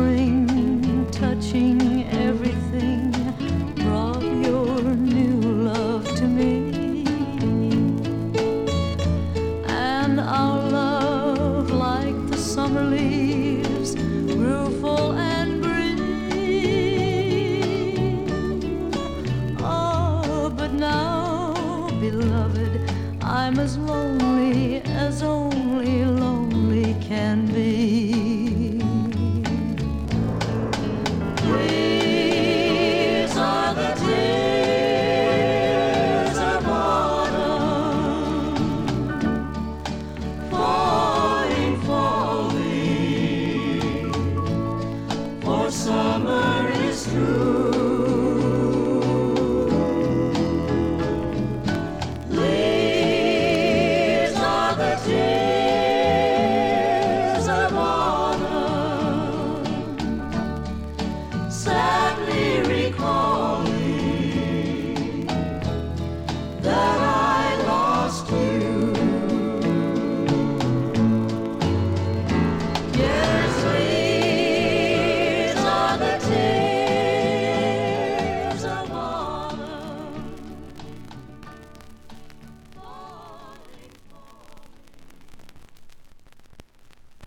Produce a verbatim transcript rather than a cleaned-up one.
spring touching everything brought your new love to me, and our love, like the summer leaves, grew full and green. Oh, but now, beloved, I'm as lonely as only lonely can be. These are the tears of autumn, falling, falling, for summer is through.